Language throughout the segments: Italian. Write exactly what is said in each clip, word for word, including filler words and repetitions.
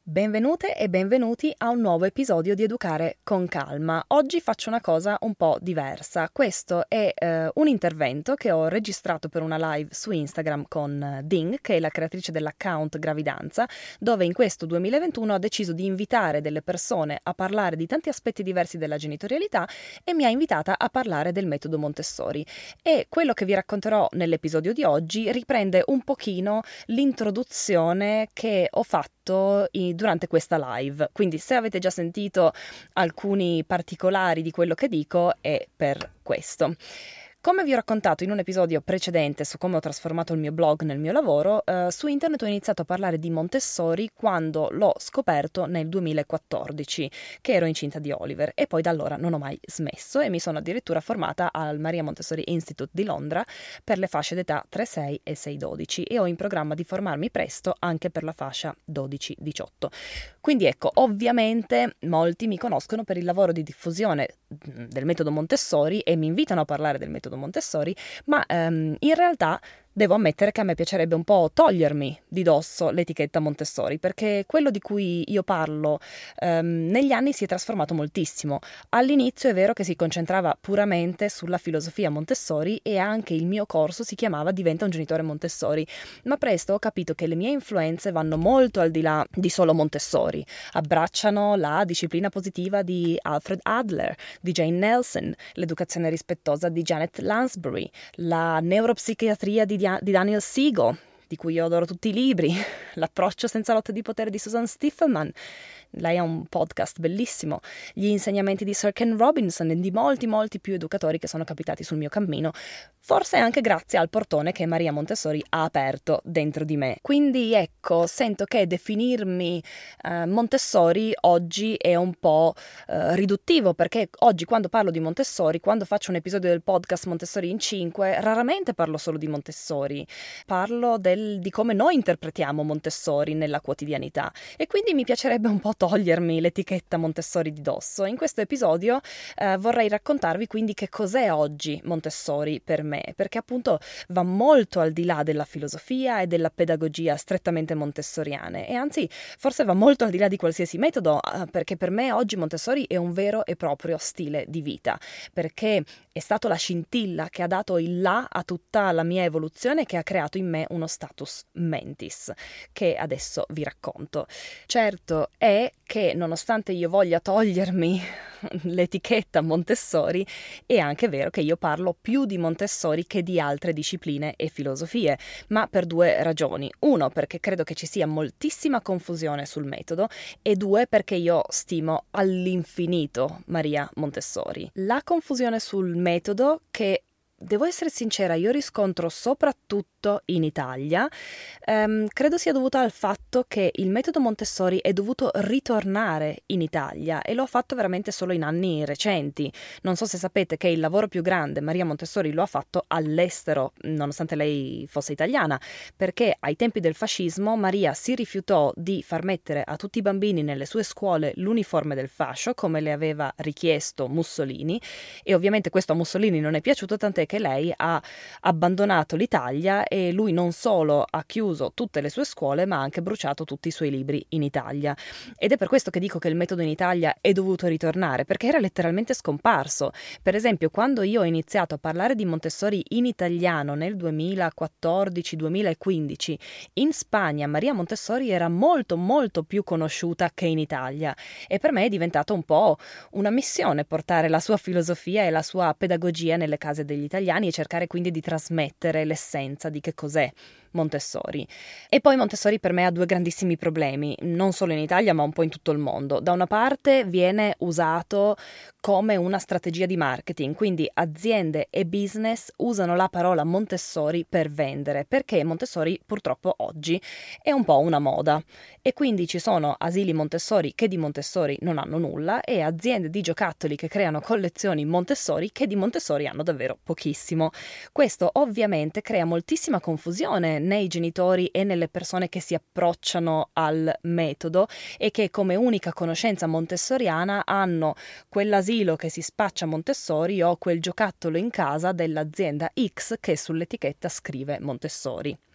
Benvenute e benvenuti a un nuovo episodio di Educare con Calma. Oggi faccio una cosa un po' diversa. Questo è eh, un intervento che ho registrato per una live su Instagram con Ding, che è la creatrice dell'account Gravidanza, dove in questo duemilaventuno ho deciso di invitare delle persone a parlare di tanti aspetti diversi della genitorialità e mi ha invitata a parlare del metodo Montessori. E quello che vi racconterò nell'episodio di oggi riprende un pochino l'introduzione che ho fatto in durante questa live, quindi se avete già sentito alcuni particolari di quello che dico è per questo. Come vi ho raccontato in un episodio precedente su come ho trasformato il mio blog nel mio lavoro, eh, su internet ho iniziato a parlare di Montessori quando l'ho scoperto nel duemilaquattordici, che ero incinta di Oliver, e poi da allora non ho mai smesso e mi sono addirittura formata al Maria Montessori Institute di Londra per le fasce d'età tre sei e sei dodici e ho in programma di formarmi presto anche per la fascia dodici diciotto. Quindi ecco, ovviamente molti mi conoscono per il lavoro di diffusione del metodo Montessori e mi invitano a parlare del metodo Montessori, ma ehm, in realtà devo ammettere che a me piacerebbe un po' togliermi di dosso l'etichetta Montessori, perché quello di cui io parlo ehm, negli anni si è trasformato moltissimo. All'inizio è vero che si concentrava puramente sulla filosofia Montessori e anche il mio corso si chiamava Diventa un genitore Montessori, ma presto ho capito che le mie influenze vanno molto al di là di solo Montessori, abbracciano la disciplina positiva di Alfred Adler, di Jane Nelson, l'educazione rispettosa di Janet Lansbury, la neuropsichiatria di di Daniel Siegel, di cui io adoro tutti i libri, l'approccio senza lotte di potere di Susan Stiffelman, lei ha un podcast bellissimo, gli insegnamenti di Sir Ken Robinson e di molti molti più educatori che sono capitati sul mio cammino, forse anche grazie al portone che Maria Montessori ha aperto dentro di me. Quindi ecco, sento che definirmi eh, Montessori oggi è un po' eh, riduttivo, perché oggi quando parlo di Montessori, quando faccio un episodio del podcast Montessori in cinque, raramente parlo solo di Montessori, parlo del, di come noi interpretiamo Montessori nella quotidianità e quindi mi piacerebbe un po' togliermi l'etichetta Montessori di dosso. In questo episodio eh, vorrei raccontarvi quindi che cos'è oggi Montessori per me, perché appunto va molto al di là della filosofia e della pedagogia strettamente montessoriane e anzi forse va molto al di là di qualsiasi metodo, eh, perché per me oggi Montessori è un vero e proprio stile di vita, perché è stato la scintilla che ha dato il là a tutta la mia evoluzione e che ha creato in me uno status mentis che adesso vi racconto. Certo è che nonostante io voglia togliermi l'etichetta Montessori, è anche vero che io parlo più di Montessori che di altre discipline e filosofie, ma per due ragioni. Uno, perché credo che ci sia moltissima confusione sul metodo e due, perché io stimo all'infinito Maria Montessori. La confusione sul metodo, che devo essere sincera, io riscontro soprattutto in Italia, ehm, credo sia dovuta al fatto che il metodo Montessori è dovuto ritornare in Italia e lo ha fatto veramente solo in anni recenti. Non so se sapete che il lavoro più grande Maria Montessori lo ha fatto all'estero, nonostante lei fosse italiana, perché ai tempi del fascismo Maria si rifiutò di far mettere a tutti i bambini nelle sue scuole l'uniforme del fascio, come le aveva richiesto Mussolini, e ovviamente questo a Mussolini non è piaciuto, tant'è che lei ha abbandonato l'Italia e lui non solo ha chiuso tutte le sue scuole ma ha anche bruciato tutti i suoi libri in Italia. Ed è per questo che dico che il metodo in Italia è dovuto ritornare, perché era letteralmente scomparso. Per esempio, quando io ho iniziato a parlare di Montessori in italiano nel duemilaquattordici duemilaquindici, in Spagna Maria Montessori era molto molto più conosciuta che in Italia e per me è diventato un po' una missione portare la sua filosofia e la sua pedagogia nelle case degli italiani e cercare quindi di trasmettere l'essenza di che cos'è Montessori. E poi Montessori per me ha due grandissimi problemi, non solo in Italia ma un po' in tutto il mondo. Da una parte viene usato come una strategia di marketing, quindi aziende e business usano la parola Montessori per vendere, perché Montessori purtroppo oggi è un po' una moda e quindi ci sono asili Montessori che di Montessori non hanno nulla e aziende di giocattoli che creano collezioni Montessori che di Montessori hanno davvero pochissimo. Questo ovviamente crea moltissima confusione nei genitori e nelle persone che si approcciano al metodo e che come unica conoscenza montessoriana hanno quell'asilo che si spaccia Montessori o quel giocattolo in casa dell'azienda X che sull'etichetta scrive Montessori.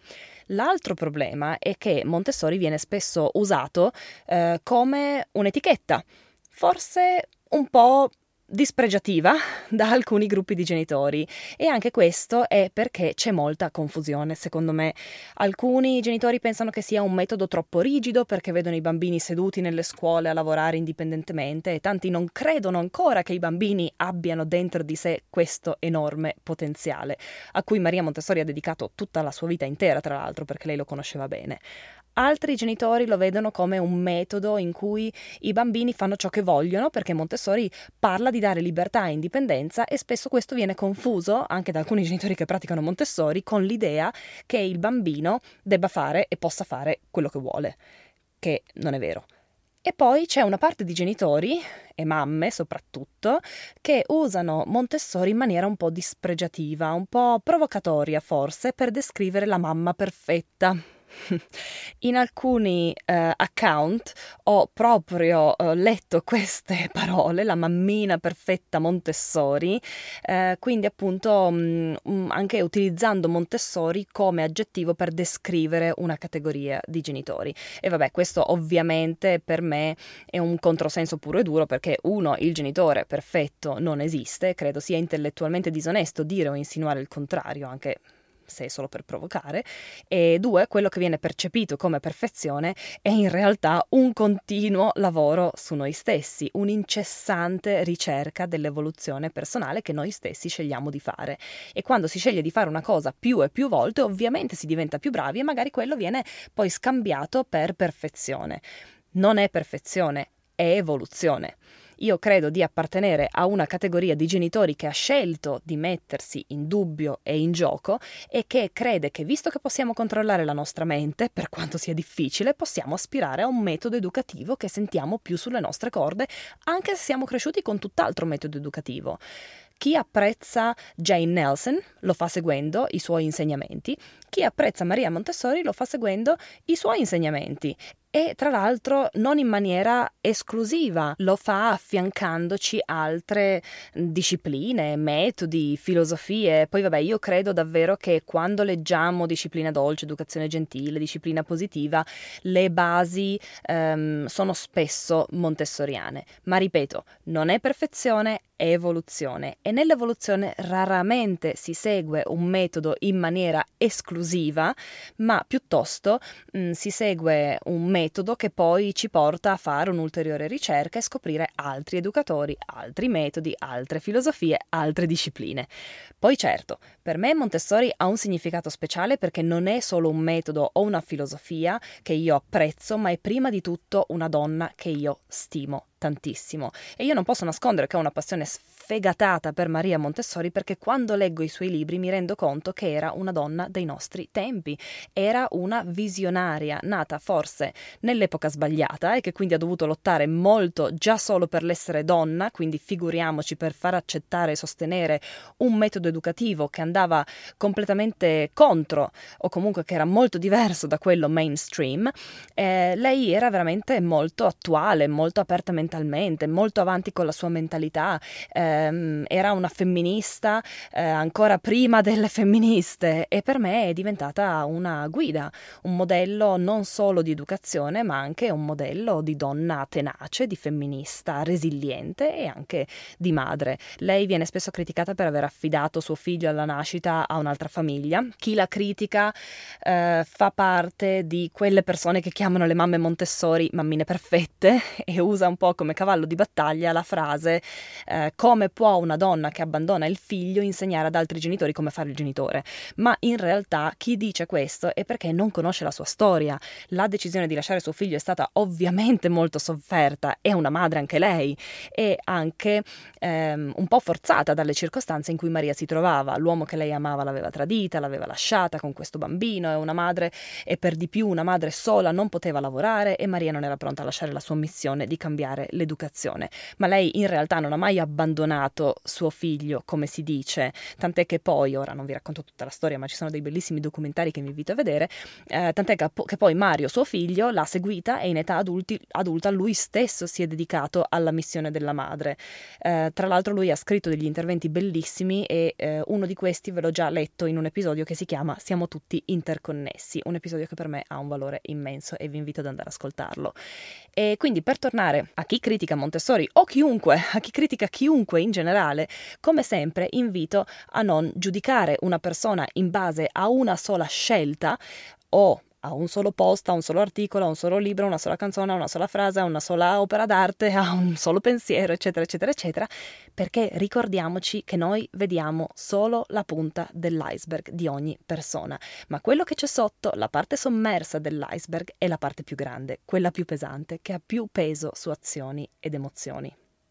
L'altro problema è che Montessori viene spesso usato eh, come un'etichetta, forse un po' dispregiativa da alcuni gruppi di genitori, e anche questo è perché c'è molta confusione, secondo me. Alcuni genitori pensano che sia un metodo troppo rigido perché vedono i bambini seduti nelle scuole a lavorare indipendentemente, e tanti non credono ancora che i bambini abbiano dentro di sé questo enorme potenziale, a cui Maria Montessori ha dedicato tutta la sua vita intera, tra l'altro, perché lei lo conosceva bene. Altri genitori lo vedono come un metodo in cui i bambini fanno ciò che vogliono, perché Montessori parla di dare libertà e indipendenza, e spesso questo viene confuso, anche da alcuni genitori che praticano Montessori, con l'idea che il bambino debba fare e possa fare quello che vuole, che non è vero. E poi c'è una parte di genitori, e mamme soprattutto, che usano Montessori in maniera un po' dispregiativa, un po' provocatoria forse, per descrivere la mamma perfetta. In alcuni eh, account ho proprio eh, letto queste parole, la mammina perfetta Montessori, eh, quindi appunto mh, mh, anche utilizzando Montessori come aggettivo per descrivere una categoria di genitori. E vabbè, questo ovviamente per me è un controsenso puro e duro, perché uno, il genitore perfetto non esiste, credo sia intellettualmente disonesto dire o insinuare il contrario, anche se è solo per provocare, e due, quello che viene percepito come perfezione è in realtà un continuo lavoro su noi stessi, un'incessante ricerca dell'evoluzione personale che noi stessi scegliamo di fare. E quando si sceglie di fare una cosa più e più volte, ovviamente si diventa più bravi, e magari quello viene poi scambiato per perfezione. Non è perfezione, è evoluzione. Io credo di appartenere a una categoria di genitori che ha scelto di mettersi in dubbio e in gioco, e che crede che, visto che possiamo controllare la nostra mente, per quanto sia difficile, possiamo aspirare a un metodo educativo che sentiamo più sulle nostre corde, anche se siamo cresciuti con tutt'altro metodo educativo. Chi apprezza Jane Nelson lo fa seguendo i suoi insegnamenti, chi apprezza Maria Montessori lo fa seguendo i suoi insegnamenti. E tra l'altro non in maniera esclusiva, lo fa affiancandoci altre discipline, metodi, filosofie. Poi vabbè, io credo davvero che quando leggiamo disciplina dolce, educazione gentile, disciplina positiva, le basi ehm, sono spesso montessoriane. Ma ripeto, non è perfezione, è evoluzione, e nell'evoluzione raramente si segue un metodo in maniera esclusiva, ma piuttosto mh, si segue un metodo che poi ci porta a fare un'ulteriore ricerca e scoprire altri educatori, altri metodi, altre filosofie, altre discipline. Poi certo, per me Montessori ha un significato speciale, perché non è solo un metodo o una filosofia che io apprezzo, ma è prima di tutto una donna che io stimo tantissimo. E io non posso nascondere che ho una passione sfegatata per Maria Montessori, perché quando leggo i suoi libri mi rendo conto che era una donna dei nostri tempi, era una visionaria, nata forse nell'epoca sbagliata, e che quindi ha dovuto lottare molto già solo per l'essere donna, quindi figuriamoci per far accettare e sostenere un metodo educativo che andava completamente contro, o comunque che era molto diverso da quello mainstream. Eh, lei era veramente molto attuale, molto aperta mentalmente, molto avanti con la sua mentalità, ehm, era una femminista eh, ancora prima delle femministe, e per me è diventata una guida, un modello non solo di educazione, ma anche un modello di donna tenace, di femminista resiliente e anche di madre. Lei viene spesso criticata per aver affidato suo figlio alla nascita a un'altra famiglia. Chi la critica eh, fa parte di quelle persone che chiamano le mamme Montessori mammine perfette, e usa un po' come cavallo di battaglia la frase eh, come può una donna che abbandona il figlio insegnare ad altri genitori come fare il genitore. Ma in realtà chi dice questo è perché non conosce la sua storia. La decisione di lasciare suo figlio è stata ovviamente molto sofferta, è una madre anche lei, e anche ehm, un po' forzata dalle circostanze in cui Maria si trovava. L'uomo che lei amava l'aveva tradita, l'aveva lasciata con questo bambino, e una madre, e per di più una madre sola, non poteva lavorare, e Maria non era pronta a lasciare la sua missione di cambiare cambiare l'educazione. Ma lei in realtà non ha mai abbandonato suo figlio, come si dice, tant'è che poi, ora non vi racconto tutta la storia, ma ci sono dei bellissimi documentari che vi invito a vedere, eh, tant'è che, che poi Mario, suo figlio, l'ha seguita e in età adulti, adulta lui stesso si è dedicato alla missione della madre. Eh, tra l'altro lui ha scritto degli interventi bellissimi e eh, uno di questi ve l'ho già letto in un episodio che si chiama Siamo tutti interconnessi, un episodio che per me ha un valore immenso e vi invito ad andare ad ascoltarlo. E quindi, per tornare a chi critica Montessori o chiunque, a chi critica chiunque in generale, come sempre invito a non giudicare una persona in base a una sola scelta o a un solo post, a un solo articolo, a un solo libro, a una sola canzone, a una sola frase, a una sola opera d'arte, a un solo pensiero, eccetera, eccetera, eccetera, perché ricordiamoci che noi vediamo solo la punta dell'iceberg di ogni persona, ma quello che c'è sotto, la parte sommersa dell'iceberg, è la parte più grande, quella più pesante, che ha più peso su azioni ed emozioni.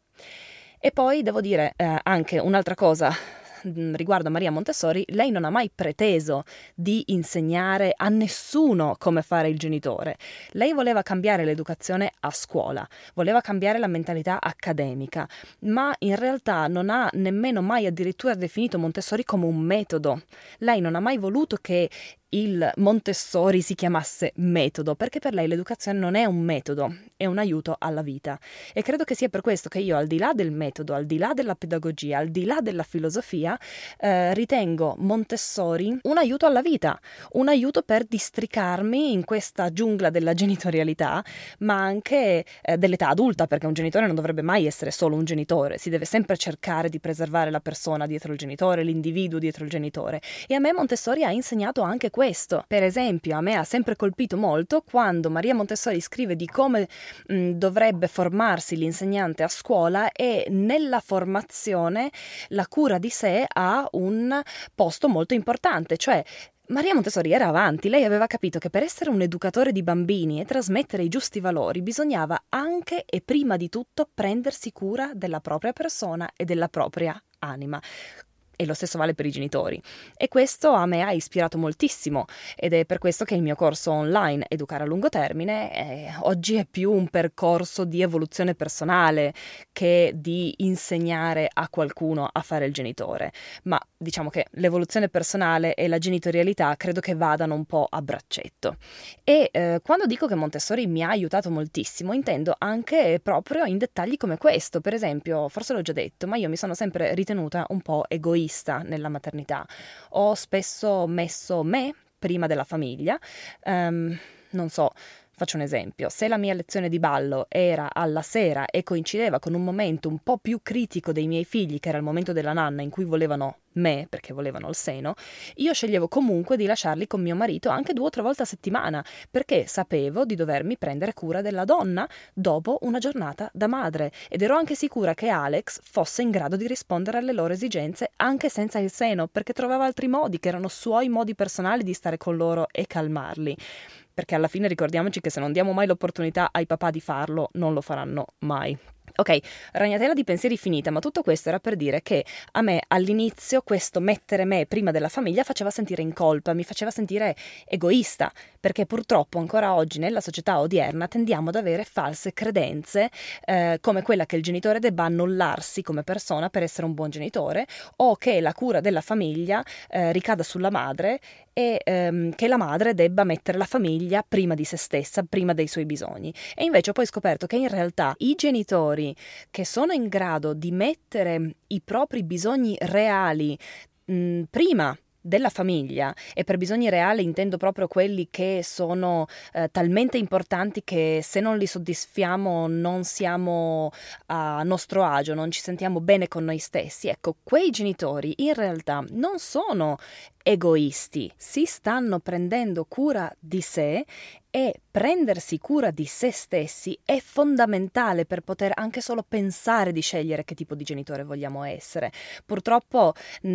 E poi devo dire eh, anche un'altra cosa riguardo a Maria Montessori: lei non ha mai preteso di insegnare a nessuno come fare il genitore. Lei voleva cambiare l'educazione a scuola, voleva cambiare la mentalità accademica, ma in realtà non ha nemmeno mai addirittura definito Montessori come un metodo. Lei non ha mai voluto che il Montessori si chiamasse metodo, perché per lei l'educazione non è un metodo, è un aiuto alla vita. E credo che sia per questo che io, al di là del metodo, al di là della pedagogia, al di là della filosofia, eh, ritengo Montessori un aiuto alla vita, un aiuto per districarmi in questa giungla della genitorialità, ma anche eh, dell'età adulta, perché un genitore non dovrebbe mai essere solo un genitore, si deve sempre cercare di preservare la persona dietro il genitore, l'individuo dietro il genitore. E a me Montessori ha insegnato anche questo. Per esempio, a me ha sempre colpito molto quando Maria Montessori scrive di come mh, dovrebbe formarsi l'insegnante a scuola, e nella formazione la cura di sé ha un posto molto importante, cioè Maria Montessori era avanti, lei aveva capito che per essere un educatore di bambini e trasmettere i giusti valori bisognava anche e prima di tutto prendersi cura della propria persona e della propria anima. E lo stesso vale per i genitori. E questo a me ha ispirato moltissimo, ed è per questo che il mio corso online Educare a lungo termine eh, oggi è più un percorso di evoluzione personale che di insegnare a qualcuno a fare il genitore. Ma diciamo che l'evoluzione personale e la genitorialità credo che vadano un po' a braccetto. E eh, quando dico che Montessori mi ha aiutato moltissimo, intendo anche proprio in dettagli come questo. Per esempio, forse l'ho già detto, ma io mi sono sempre ritenuta un po' egoista nella maternità. Ho spesso messo me prima della famiglia. Um, non so, faccio un esempio: se la mia lezione di ballo era alla sera e coincideva con un momento un po' più critico dei miei figli, che era il momento della nanna in cui volevano me, perché volevano il seno, io sceglievo comunque di lasciarli con mio marito anche due o tre volte a settimana, perché sapevo di dovermi prendere cura della donna dopo una giornata da madre, ed ero anche sicura che Alex fosse in grado di rispondere alle loro esigenze anche senza il seno, perché trovava altri modi, che erano suoi modi personali di stare con loro e calmarli. Perché alla fine ricordiamoci che se non diamo mai l'opportunità ai papà di farlo, non lo faranno mai. Ok, ragnatela di pensieri finita, ma tutto questo era per dire che a me all'inizio questo mettere me prima della famiglia faceva sentire in colpa, mi faceva sentire egoista, perché purtroppo ancora oggi nella società odierna tendiamo ad avere false credenze, eh, come quella che il genitore debba annullarsi come persona per essere un buon genitore, o che la cura della famiglia eh, ricada sulla madre, e ehm, che la madre debba mettere la famiglia prima di se stessa, prima dei suoi bisogni. E invece ho poi scoperto che in realtà i genitori che sono in grado di mettere i propri bisogni reali mh, prima della famiglia, e per bisogni reali intendo proprio quelli che sono eh, talmente importanti che se non li soddisfiamo non siamo a nostro agio, non ci sentiamo bene con noi stessi. Ecco, quei genitori in realtà non sono egoisti, si stanno prendendo cura di sé, e prendersi cura di se stessi è fondamentale per poter anche solo pensare di scegliere che tipo di genitore vogliamo essere. Purtroppo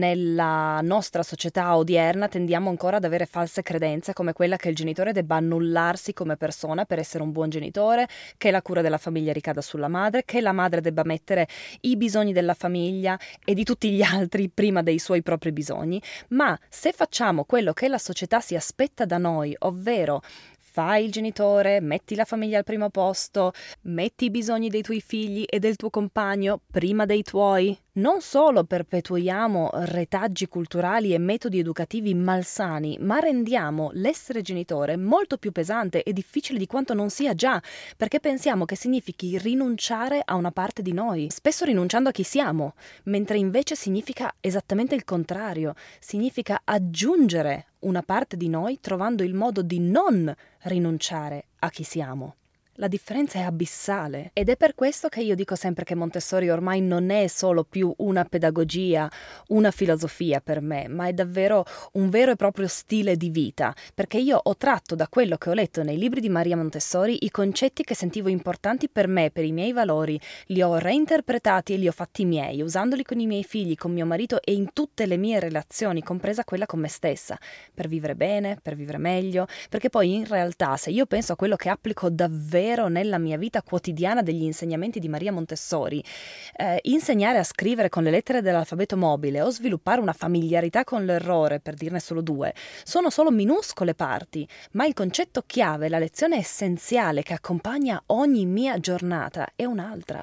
nella nostra società odierna tendiamo ancora ad avere false credenze, come quella che il genitore debba annullarsi come persona per essere un buon genitore, che la cura della famiglia ricada sulla madre, che la madre debba mettere i bisogni della famiglia e di tutti gli altri prima dei suoi propri bisogni. Ma se facciamo quello che la società si aspetta da noi, ovvero fai il genitore, metti la famiglia al primo posto, metti i bisogni dei tuoi figli e del tuo compagno prima dei tuoi. Non solo perpetuiamo retaggi culturali e metodi educativi malsani, ma rendiamo l'essere genitore molto più pesante e difficile di quanto non sia già, perché pensiamo che significhi rinunciare a una parte di noi, spesso rinunciando a chi siamo, mentre invece significa esattamente il contrario, significa aggiungere una parte di noi trovando il modo di non rinunciare a chi siamo. La differenza è abissale ed è per questo che io dico sempre che Montessori ormai non è solo più una pedagogia, una filosofia per me, ma è davvero un vero e proprio stile di vita, perché io ho tratto da quello che ho letto nei libri di Maria Montessori i concetti che sentivo importanti per me, per i miei valori, li ho reinterpretati e li ho fatti miei, usandoli con i miei figli, con mio marito e in tutte le mie relazioni, compresa quella con me stessa, per vivere bene, per vivere meglio, perché poi in realtà se io penso a quello che applico davvero nella mia vita quotidiana degli insegnamenti di Maria Montessori, eh, insegnare a scrivere con le lettere dell'alfabeto mobile o sviluppare una familiarità con l'errore, per dirne solo due, sono solo minuscole parti, ma il concetto chiave, la lezione essenziale che accompagna ogni mia giornata è un'altra.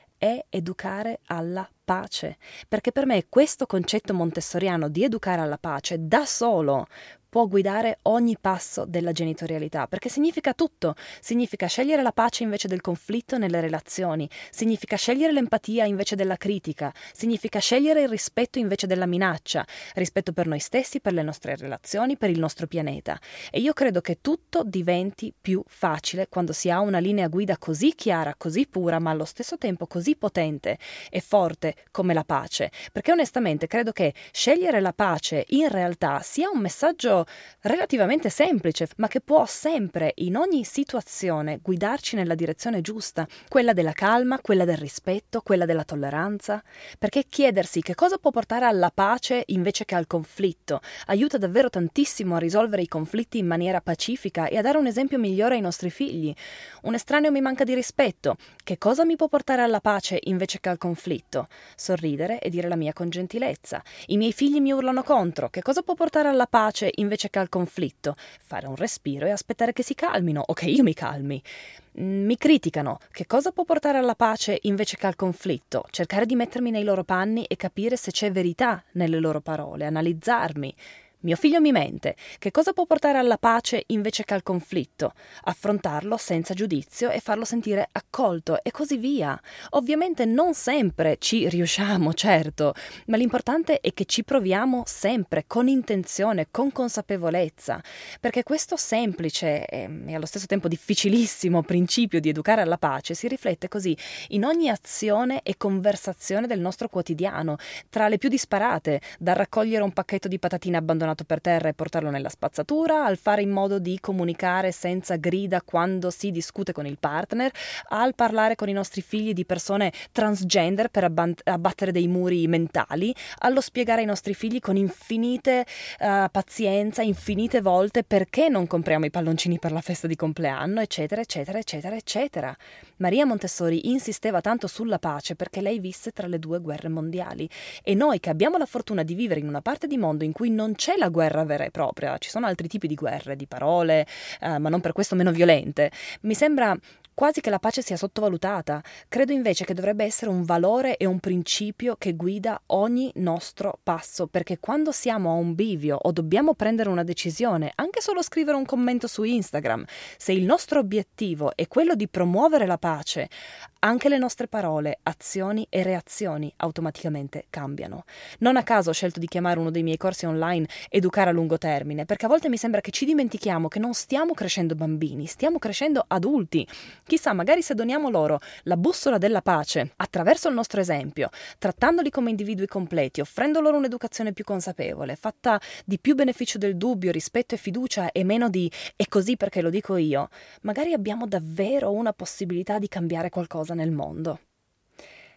È educare alla pace, perché per me questo concetto montessoriano di educare alla pace da solo può guidare ogni passo della genitorialità, perché significa tutto, significa scegliere la pace invece del conflitto nelle relazioni, significa scegliere l'empatia invece della critica, significa scegliere il rispetto invece della minaccia, rispetto per noi stessi, per le nostre relazioni, per il nostro pianeta. E io credo che tutto diventi più facile quando si ha una linea guida così chiara, così pura, ma allo stesso tempo così potente e forte come la pace, perché onestamente credo che scegliere la pace in realtà sia un messaggio relativamente semplice, ma che può sempre, in ogni situazione, guidarci nella direzione giusta, quella della calma, quella del rispetto, quella della tolleranza, perché chiedersi che cosa può portare alla pace invece che al conflitto aiuta davvero tantissimo a risolvere i conflitti in maniera pacifica e a dare un esempio migliore ai nostri figli. Un estraneo mi manca di rispetto, che cosa mi può portare alla pace invece che al conflitto? Sorridere e dire la mia con gentilezza. I miei figli mi urlano contro, che cosa può portare alla pace invece invece che al conflitto, fare un respiro e aspettare che si calmino o che io mi calmi. Mi criticano, che cosa può portare alla pace invece che al conflitto? Cercare di mettermi nei loro panni e capire se c'è verità nelle loro parole, analizzarmi. Mio figlio mi mente, che cosa può portare alla pace invece che al conflitto? Affrontarlo senza giudizio e farlo sentire accolto e così via. Ovviamente non sempre ci riusciamo, certo, ma l'importante è che ci proviamo sempre, con intenzione, con consapevolezza, perché questo semplice e allo stesso tempo difficilissimo principio di educare alla pace si riflette così in ogni azione e conversazione del nostro quotidiano, tra le più disparate, dal raccogliere un pacchetto di patatine abbandonato per terra e portarlo nella spazzatura, al fare in modo di comunicare senza grida quando si discute con il partner, al parlare con i nostri figli di persone transgender per abban- abbattere dei muri mentali, allo spiegare ai nostri figli con infinite uh, pazienza, infinite volte perché non compriamo i palloncini per la festa di compleanno, eccetera, eccetera, eccetera, eccetera. Maria Montessori insisteva tanto sulla pace perché lei visse tra le due guerre mondiali e noi che abbiamo la fortuna di vivere in una parte di mondo in cui non c'è la guerra vera e propria, ci sono altri tipi di guerre, di parole, eh, ma non per questo meno violente, mi sembra quasi che la pace sia sottovalutata. Credo invece che dovrebbe essere un valore e un principio che guida ogni nostro passo, perché quando siamo a un bivio o dobbiamo prendere una decisione, anche solo scrivere un commento su Instagram, se il nostro obiettivo è quello di promuovere la pace, anche le nostre parole, azioni e reazioni automaticamente cambiano. Non a caso ho scelto di chiamare uno dei miei corsi online Educare a lungo termine, perché a volte mi sembra che ci dimentichiamo che non stiamo crescendo bambini, stiamo crescendo adulti. Chissà, magari se doniamo loro la bussola della pace attraverso il nostro esempio, trattandoli come individui completi, offrendo loro un'educazione più consapevole, fatta di più beneficio del dubbio, rispetto e fiducia e meno di «è così perché lo dico io», magari abbiamo davvero una possibilità di cambiare qualcosa nel mondo.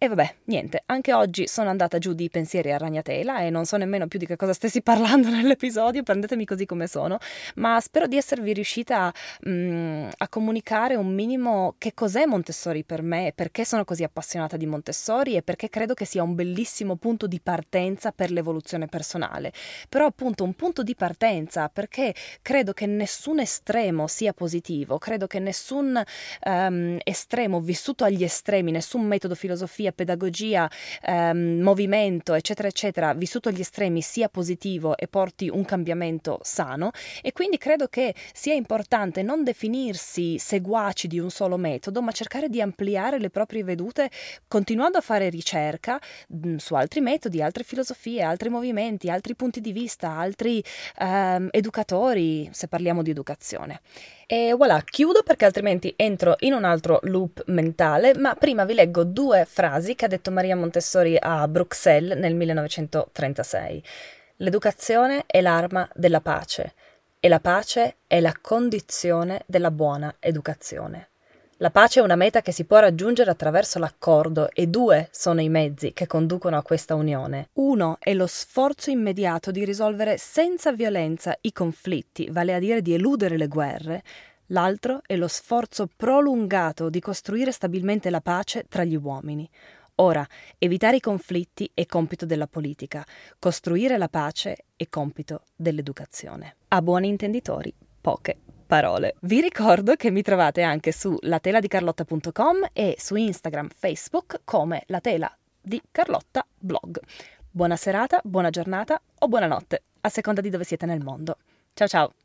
E vabbè, niente, anche oggi sono andata giù di pensieri a ragnatela e non so nemmeno più di che cosa stessi parlando nell'episodio, prendetemi così come sono, ma spero di esservi riuscita mh, a comunicare un minimo che cos'è Montessori per me, perché sono così appassionata di Montessori e perché credo che sia un bellissimo punto di partenza per l'evoluzione personale. Però appunto un punto di partenza perché credo che nessun estremo sia positivo, credo che nessun um, estremo vissuto agli estremi, nessun metodo, filosofia, pedagogia, ehm, movimento, eccetera, eccetera, vissuto agli estremi sia positivo e porti un cambiamento sano, e quindi credo che sia importante non definirsi seguaci di un solo metodo, ma cercare di ampliare le proprie vedute continuando a fare ricerca mh, su altri metodi, altre filosofie, altri movimenti, altri punti di vista, altri ehm, educatori, se parliamo di educazione. E voilà, chiudo perché altrimenti entro in un altro loop mentale, ma prima vi leggo due frasi che ha detto Maria Montessori a Bruxelles nel millenovecentotrentasei. L'educazione è l'arma della pace e la pace è la condizione della buona educazione. La pace è una meta che si può raggiungere attraverso l'accordo e due sono i mezzi che conducono a questa unione. Uno è lo sforzo immediato di risolvere senza violenza i conflitti, vale a dire di eludere le guerre. L'altro è lo sforzo prolungato di costruire stabilmente la pace tra gli uomini. Ora, evitare i conflitti è compito della politica, costruire la pace è compito dell'educazione. A buoni intenditori, poche parole. Vi ricordo che mi trovate anche su latela di carlotta punto com e su Instagram, Facebook come La Tela di Carlotta Blog. Buona serata, buona giornata o buonanotte, a seconda di dove siete nel mondo. Ciao ciao!